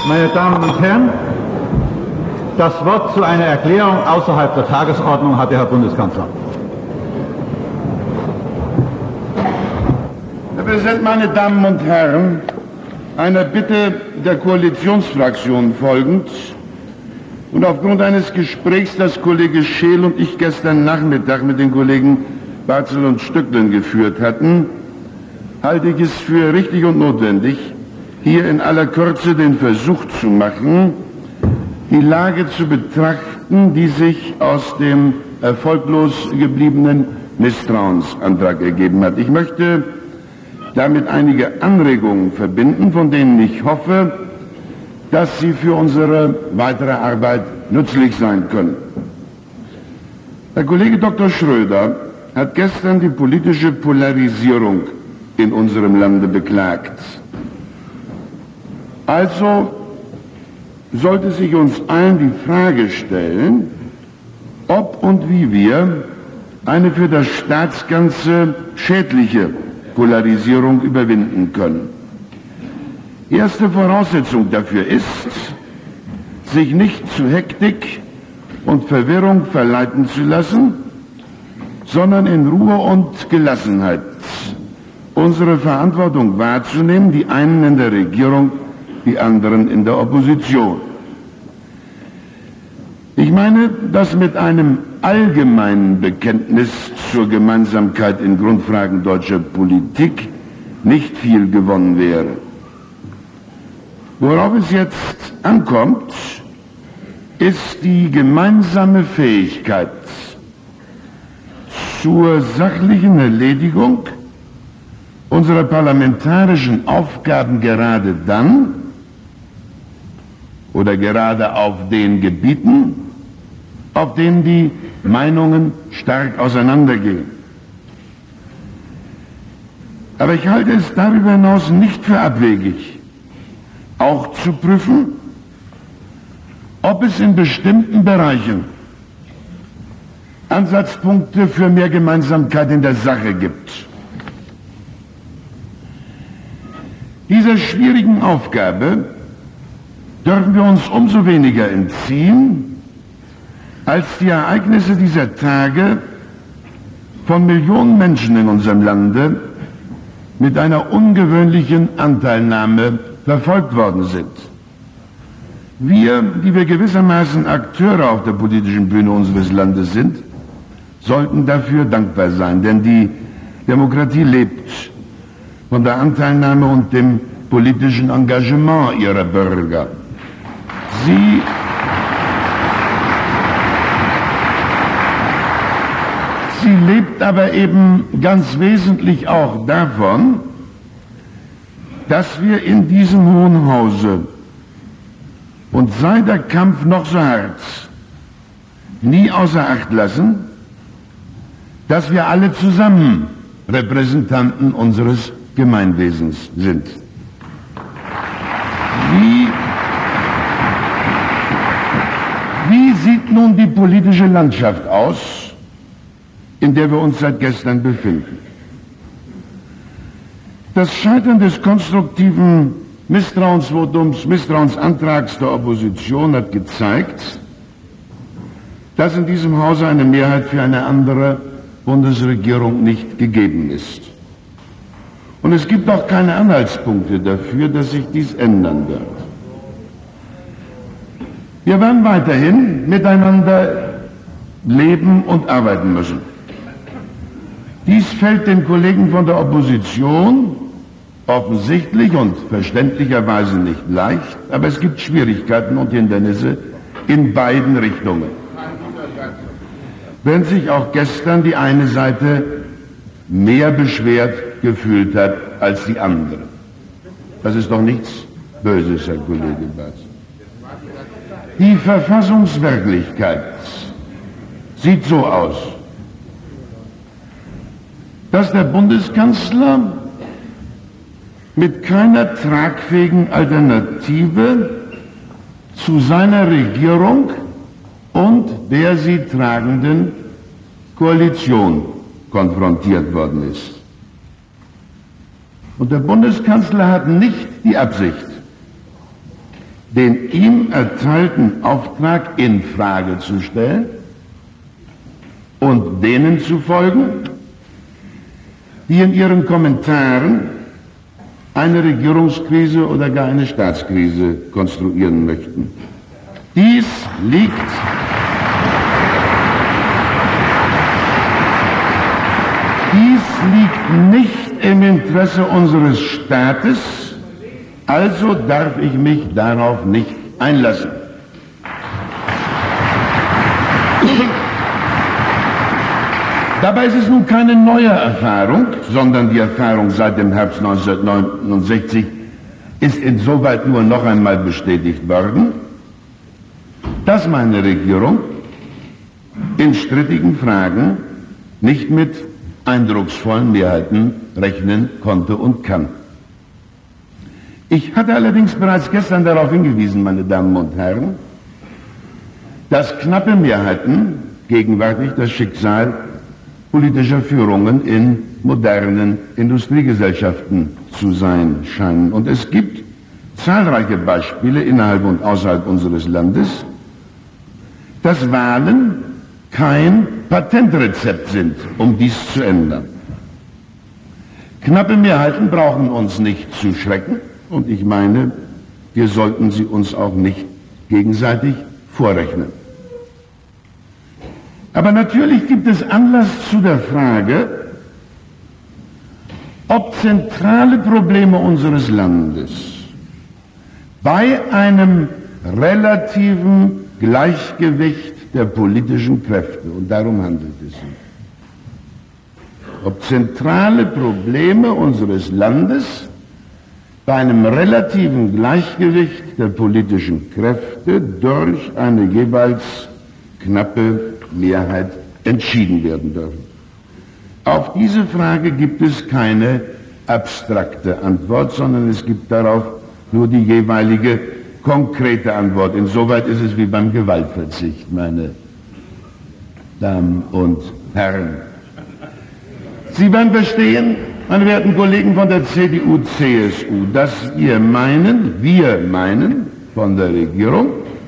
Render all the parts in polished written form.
Meine Damen und Herren, das Wort zu einer Erklärung außerhalb der Tagesordnung hat der Herr Bundeskanzler. Herr Präsident, meine Damen und Herren, einer Bitte der Koalitionsfraktion folgend und aufgrund eines Gesprächs, das Kollege Scheel und ich gestern Nachmittag mit den Kollegen Barzel und Stücklen geführt hatten, halte ich es für richtig und notwendig, hier in aller Kürze den Versuch zu machen, die Lage zu betrachten, die sich aus dem erfolglos gebliebenen Misstrauensantrag ergeben hat. Ich möchte damit einige Anregungen verbinden, von denen ich hoffe, dass sie für unsere weitere Arbeit nützlich sein können. Herr Kollege Dr. Schröder hat gestern die politische Polarisierung in unserem Lande beklagt. Also sollte sich uns allen die Frage stellen, ob und wie wir eine für das Staatsganze schädliche Polarisierung überwinden können. Erste Voraussetzung dafür ist, sich nicht zu Hektik und Verwirrung verleiten zu lassen, sondern in Ruhe und Gelassenheit unsere Verantwortung wahrzunehmen, die einen in der Regierung, die anderen in der Opposition. Ich meine, dass mit einem allgemeinen Bekenntnis zur Gemeinsamkeit in Grundfragen deutscher Politik nicht viel gewonnen wäre. Worauf es jetzt ankommt, ist die gemeinsame Fähigkeit zur sachlichen Erledigung unserer parlamentarischen Aufgaben gerade dann oder gerade auf den Gebieten, auf denen die Meinungen stark auseinandergehen. Aber ich halte es darüber hinaus nicht für abwegig, auch zu prüfen, ob es in bestimmten Bereichen Ansatzpunkte für mehr Gemeinsamkeit in der Sache gibt. Dieser schwierigen Aufgabe dürfen wir uns umso weniger entziehen, als die Ereignisse dieser Tage von Millionen Menschen in unserem Lande mit einer ungewöhnlichen Anteilnahme verfolgt worden sind. Wir, die wir gewissermaßen Akteure auf der politischen Bühne unseres Landes sind, sollten dafür dankbar sein, denn die Demokratie lebt von der Anteilnahme und dem politischen Engagement ihrer Bürger. Sie lebt aber eben ganz wesentlich auch davon, dass wir in diesem Hohen Hause, und sei der Kampf noch so hart, nie außer Acht lassen, dass wir alle zusammen Repräsentanten unseres Gemeinwesens sind. Wie sieht nun die politische Landschaft aus, in der wir uns seit gestern befinden? Das Scheitern des konstruktiven Misstrauensvotums, Misstrauensantrags der Opposition hat gezeigt, dass in diesem Hause eine Mehrheit für eine andere Bundesregierung nicht gegeben ist. Und es gibt auch keine Anhaltspunkte dafür, dass sich dies ändern wird. Wir werden weiterhin miteinander leben und arbeiten müssen. Dies fällt den Kollegen von der Opposition offensichtlich und verständlicherweise nicht leicht, aber es gibt Schwierigkeiten und Hindernisse in beiden Richtungen. Wenn sich auch gestern die eine Seite mehr beschwert gefühlt hat als die andere. Das ist doch nichts Böses, Herr Kollege Barz. Die Verfassungswirklichkeit sieht so aus, dass der Bundeskanzler mit keiner tragfähigen Alternative zu seiner Regierung und der sie tragenden Koalition konfrontiert worden ist. Und der Bundeskanzler hat nicht die Absicht, den ihm erteilten Auftrag in Frage zu stellen und denen zu folgen, die in ihren Kommentaren eine Regierungskrise oder gar eine Staatskrise konstruieren möchten. Dies liegt nicht im Interesse unseres Staates, also darf ich mich darauf nicht einlassen. Dabei ist es nun keine neue Erfahrung, sondern die Erfahrung seit dem Herbst 1969 ist insoweit nur noch einmal bestätigt worden, dass meine Regierung in strittigen Fragen nicht mit eindrucksvollen Mehrheiten rechnen konnte und kann. Ich hatte allerdings bereits gestern darauf hingewiesen, meine Damen und Herren, dass knappe Mehrheiten gegenwärtig das Schicksal politischer Führungen in modernen Industriegesellschaften zu sein scheinen. Und es gibt zahlreiche Beispiele innerhalb und außerhalb unseres Landes, dass Wahlen kein Patentrezept sind, um dies zu ändern. Knappe Mehrheiten brauchen uns nicht zu schrecken und ich meine, wir sollten sie uns auch nicht gegenseitig vorrechnen. Aber natürlich gibt es Anlass zu der Frage, ob zentrale Probleme unseres Landes bei einem relativen Gleichgewicht der politischen Kräfte, und darum handelt es sich, ob zentrale Probleme unseres Landes bei einem relativen Gleichgewicht der politischen Kräfte durch eine jeweils knappe Mehrheit entschieden werden dürfen. Auf diese Frage gibt es keine abstrakte Antwort, sondern es gibt darauf nur die jeweilige konkrete Antwort. Insoweit ist es wie beim Gewaltverzicht, meine Damen und Herren. Sie werden verstehen, meine werten Kollegen von der CDU, CSU, dass wir meinen von der Regierung,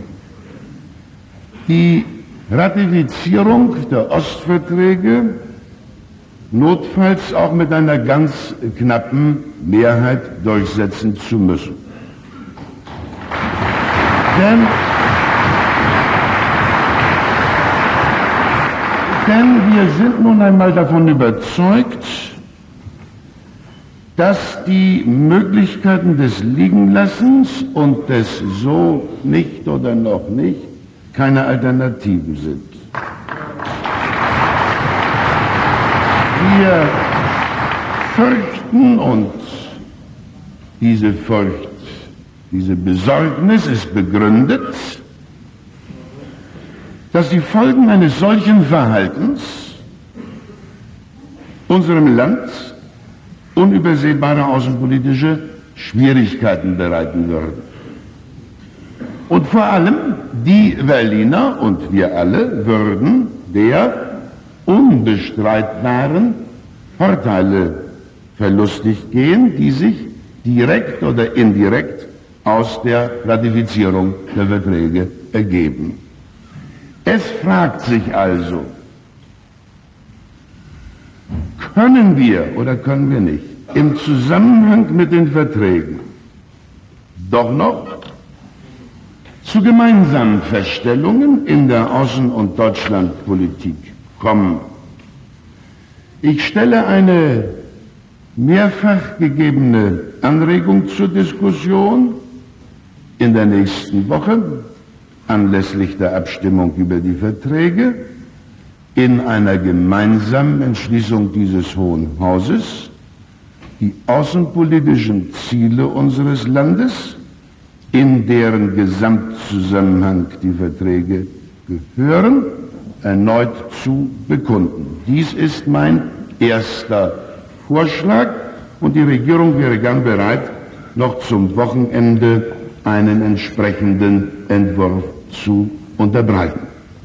die Ratifizierung der Ostverträge notfalls auch mit einer ganz knappen Mehrheit durchsetzen zu müssen. Denn wir sind nun einmal davon überzeugt, dass die Möglichkeiten des Liegenlassens und des so nicht oder noch nicht keine Alternativen sind. Wir fürchten und diese Furcht, diese Besorgnis ist begründet, dass die Folgen eines solchen Verhaltens unserem Land unübersehbare außenpolitische Schwierigkeiten bereiten würden. Und vor allem die Berliner und wir alle würden der unbestreitbaren Vorteile verlustig gehen, die sich direkt oder indirekt aus der Ratifizierung der Verträge ergeben. Es fragt sich also, können wir oder können wir nicht im Zusammenhang mit den Verträgen doch noch zu gemeinsamen Feststellungen in der Außen- und Deutschlandpolitik kommen. Ich stelle eine mehrfach gegebene Anregung zur Diskussion in der nächsten Woche anlässlich der Abstimmung über die Verträge in einer gemeinsamen Entschließung dieses Hohen Hauses die außenpolitischen Ziele unseres Landes, in deren Gesamtzusammenhang die Verträge gehören, erneut zu bekunden. Dies ist mein erster Vorschlag und die Regierung wäre gern bereit, noch zum Wochenende einen entsprechenden Entwurf zu unterbreiten.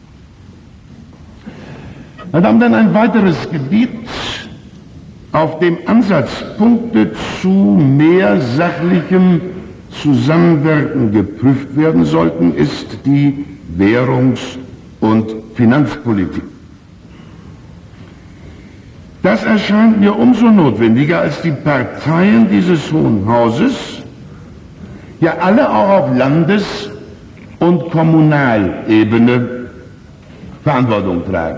Meine Damen und Herren, ein weiteres Gebiet, auf dem Ansatzpunkte zu mehr sachlichem Zusammenwirken geprüft werden sollten, ist die Währungs- und Finanzpolitik. Das erscheint mir umso notwendiger, als die Parteien dieses Hohen Hauses ja alle auch auf Landes- und Kommunalebene Verantwortung tragen.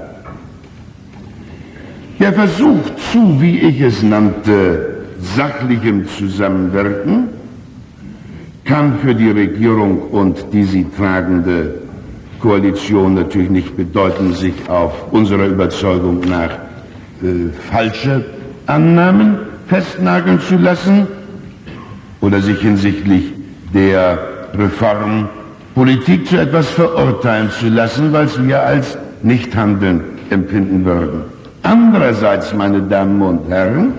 Der Versuch zu, wie ich es nannte, sachlichem Zusammenwirken kann für die Regierung und die sie tragende Koalition natürlich nicht bedeuten, sich auf unserer Überzeugung nach falsche Annahmen festnageln zu lassen oder sich hinsichtlich der Reformpolitik zu etwas verurteilen zu lassen, was wir als Nichthandeln empfinden würden. Andererseits, meine Damen und Herren,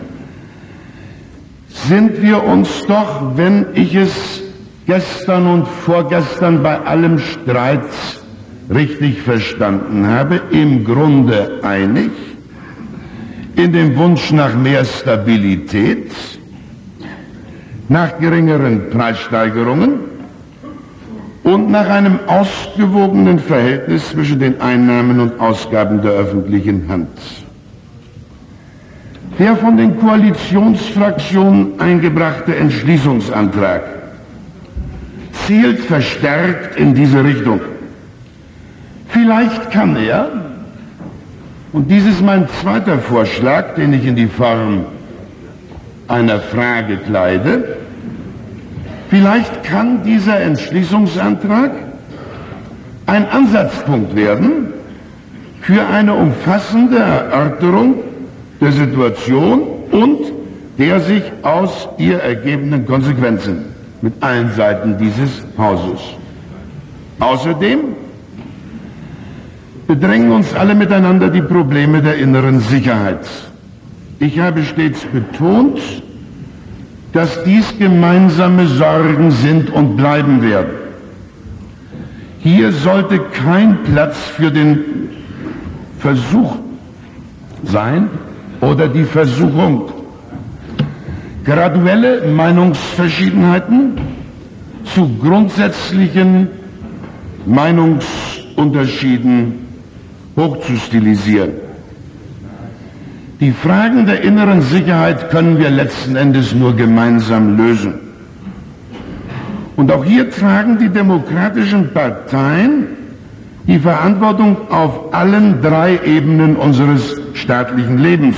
sind wir uns doch, wenn ich es gestern und vorgestern bei allem Streit richtig verstanden habe, im Grunde einig in dem Wunsch nach mehr Stabilität, nach geringeren Preissteigerungen und nach einem ausgewogenen Verhältnis zwischen den Einnahmen und Ausgaben der öffentlichen Hand. Der von den Koalitionsfraktionen eingebrachte Entschließungsantrag zielt verstärkt in diese Richtung. Vielleicht kann er, und dies ist mein zweiter Vorschlag, den ich in die Form einer Frage kleide, vielleicht kann dieser Entschließungsantrag ein Ansatzpunkt werden für eine umfassende Erörterung der Situation und der sich aus ihr ergebenden Konsequenzen mit allen Seiten dieses Hauses. Außerdem bedrängen uns alle miteinander die Probleme der inneren Sicherheit. Ich habe stets betont, dass dies gemeinsame Sorgen sind und bleiben werden. Hier sollte kein Platz für den Versuch sein oder die Versuchung, graduelle Meinungsverschiedenheiten zu grundsätzlichen Meinungsunterschieden hochzustilisieren. Die Fragen der inneren Sicherheit können wir letzten Endes nur gemeinsam lösen. Und auch hier tragen die demokratischen Parteien die Verantwortung auf allen drei Ebenen unseres staatlichen Lebens.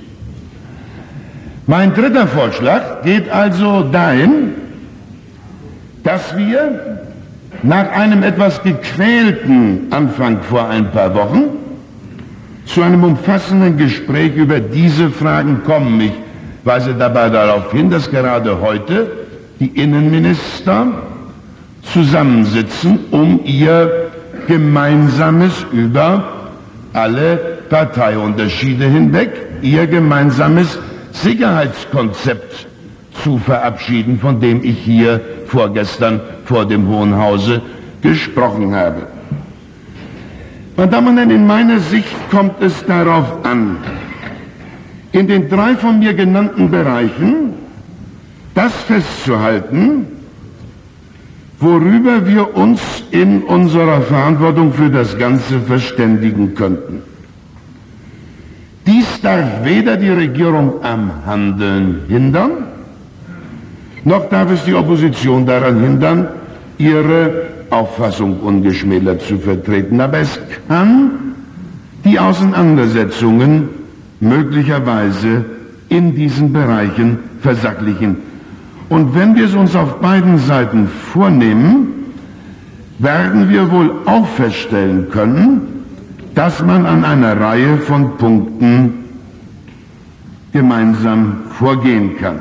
Mein dritter Vorschlag geht also dahin, dass wir nach einem etwas gequälten Anfang vor ein paar Wochen zu einem umfassenden Gespräch über diese Fragen kommen. Ich weise dabei darauf hin, dass gerade heute die Innenminister zusammensitzen, um ihr gemeinsames über alle Parteiunterschiede hinweg, ihr gemeinsames Sicherheitskonzept zu verabschieden, von dem ich hier vorgestern vor dem Hohen Hause gesprochen habe. Meine Damen und Herren, in meiner Sicht kommt es darauf an, in den drei von mir genannten Bereichen das festzuhalten, worüber wir uns in unserer Verantwortung für das Ganze verständigen könnten. Dies darf weder die Regierung am Handeln hindern, noch darf es die Opposition daran hindern, ihre Auffassung ungeschmälert zu vertreten. Aber es kann die Auseinandersetzungen möglicherweise in diesen Bereichen versachlichen. Und wenn wir es uns auf beiden Seiten vornehmen, werden wir wohl auch feststellen können, dass man an einer Reihe von Punkten gemeinsam vorgehen kann.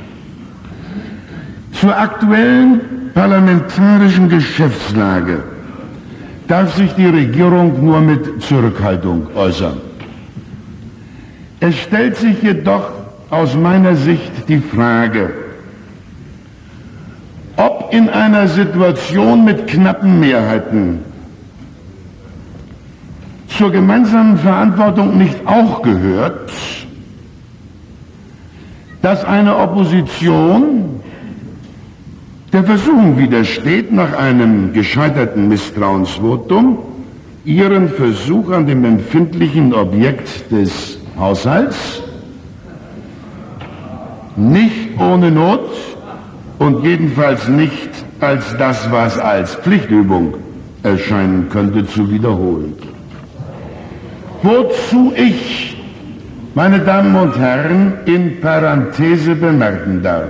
Zur aktuellen parlamentarischen Geschäftslage darf sich die Regierung nur mit Zurückhaltung äußern. Es stellt sich jedoch aus meiner Sicht die Frage, ob in einer Situation mit knappen Mehrheiten zur gemeinsamen Verantwortung nicht auch gehört, dass eine Opposition der Versuchung widersteht, nach einem gescheiterten Misstrauensvotum Ihren Versuch an dem empfindlichen Objekt des Haushalts nicht ohne Not und jedenfalls nicht als das, was als Pflichtübung erscheinen könnte, zu wiederholen. Wozu ich, meine Damen und Herren, in Parenthese bemerken darf,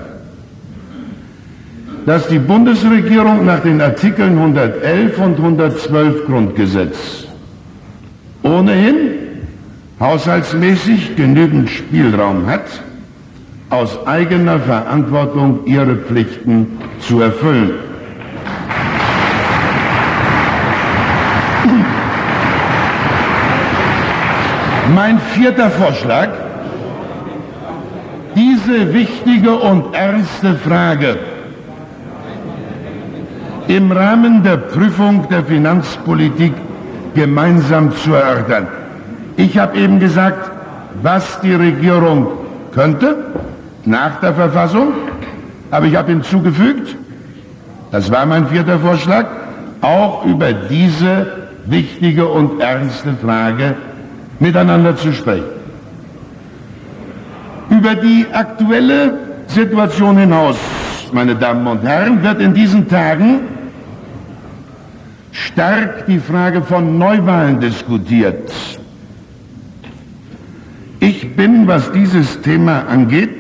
dass die Bundesregierung nach den Artikeln 111 und 112 Grundgesetz ohnehin haushaltsmäßig genügend Spielraum hat, aus eigener Verantwortung ihre Pflichten zu erfüllen. Mein vierter Vorschlag: Diese wichtige und ernste Frage im Rahmen der Prüfung der Finanzpolitik gemeinsam zu erörtern. Ich habe eben gesagt, was die Regierung könnte nach der Verfassung, aber ich habe hinzugefügt, das war mein vierter Vorschlag, auch über diese wichtige und ernste Frage miteinander zu sprechen. Über die aktuelle Situation hinaus, meine Damen und Herren, wird in diesen Tagen stark die Frage von Neuwahlen diskutiert. Ich bin, was dieses Thema angeht,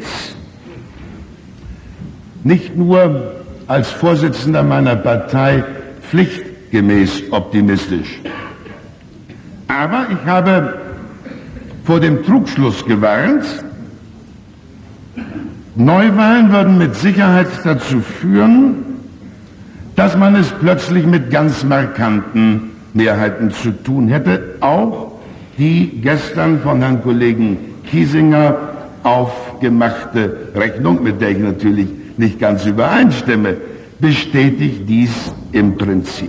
nicht nur als Vorsitzender meiner Partei pflichtgemäß optimistisch, aber ich habe vor dem Trugschluss gewarnt, Neuwahlen würden mit Sicherheit dazu führen, dass man es plötzlich mit ganz markanten Mehrheiten zu tun hätte, auch die gestern von Herrn Kollegen Kiesinger aufgemachte Rechnung, mit der ich natürlich nicht ganz übereinstimme, bestätigt dies im Prinzip.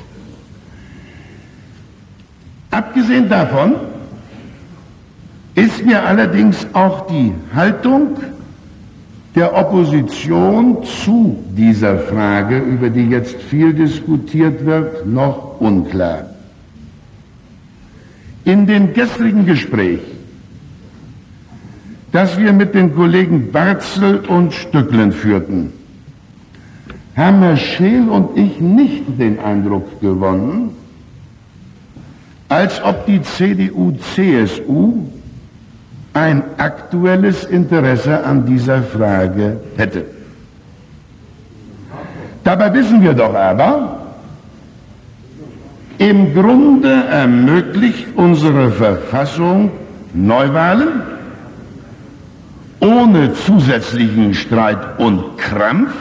Abgesehen davon ist mir allerdings auch die Haltung der Opposition zu dieser Frage, über die jetzt viel diskutiert wird, noch unklar. In dem gestrigen Gespräch, das wir mit den Kollegen Barzel und Stücklen führten, haben Herr Scheel und ich nicht den Eindruck gewonnen, als ob die CDU-CSU ein aktuelles Interesse an dieser Frage hätte. Dabei wissen wir doch aber, im Grunde ermöglicht unsere Verfassung Neuwahlen ohne zusätzlichen Streit und Krampf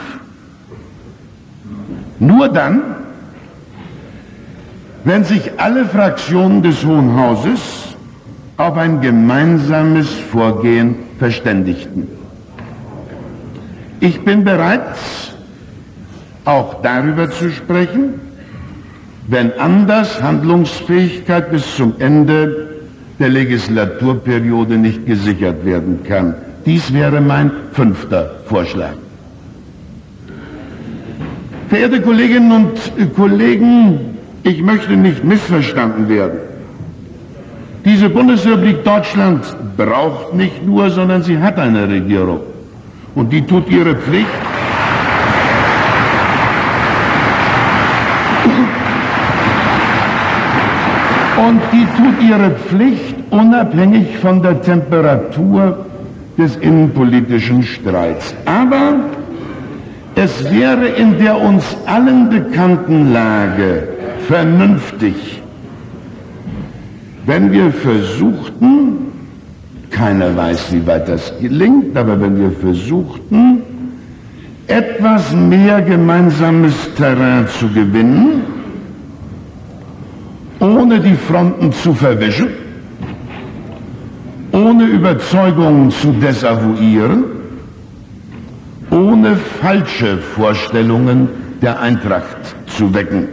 nur dann, wenn sich alle Fraktionen des Hohen Hauses auf ein gemeinsames Vorgehen verständigten. Ich bin bereit, auch darüber zu sprechen, wenn anders Handlungsfähigkeit bis zum Ende der Legislaturperiode nicht gesichert werden kann. Dies wäre mein fünfter Vorschlag. Verehrte Kolleginnen und Kollegen, ich möchte nicht missverstanden werden. Diese Bundesrepublik Deutschland braucht nicht nur, sondern sie hat eine Regierung. Und die tut ihre Pflicht. Und die tut ihre Pflicht unabhängig von der Temperatur des innenpolitischen Streits. Aber es wäre in der uns allen bekannten Lage vernünftig, wenn wir versuchten, keiner weiß, wie weit das gelingt, aber wenn wir versuchten, etwas mehr gemeinsames Terrain zu gewinnen, ohne die Fronten zu verwischen, ohne Überzeugungen zu desavouieren, ohne falsche Vorstellungen der Eintracht zu wecken.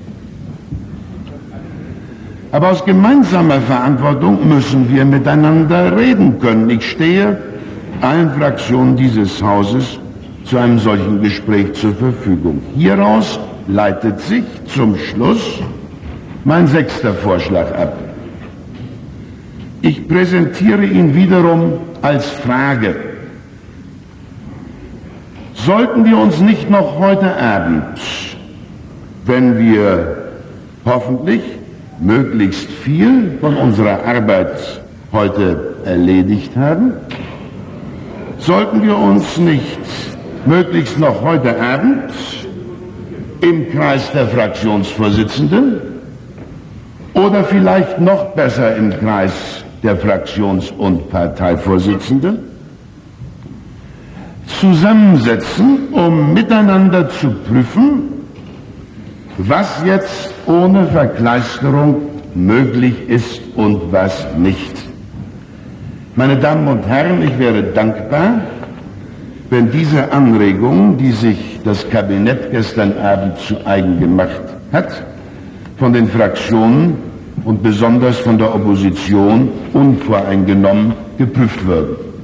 Aber aus gemeinsamer Verantwortung müssen wir miteinander reden können. Ich stehe allen Fraktionen dieses Hauses zu einem solchen Gespräch zur Verfügung. Hieraus leitet sich zum Schluss mein 6. Vorschlag ab. Ich präsentiere ihn wiederum als Frage. Sollten wir uns nicht noch heute Abend, wenn wir hoffentlich möglichst viel von unserer Arbeit heute erledigt haben, sollten wir uns nicht möglichst noch heute Abend im Kreis der Fraktionsvorsitzenden oder vielleicht noch besser im Kreis der Fraktions- und Parteivorsitzenden zusammensetzen, um miteinander zu prüfen, was jetzt ohne Verkleisterung möglich ist und was nicht. Meine Damen und Herren, ich wäre dankbar, wenn diese Anregung, die sich das Kabinett gestern Abend zu eigen gemacht hat, von den Fraktionen und besonders von der Opposition unvoreingenommen geprüft würden.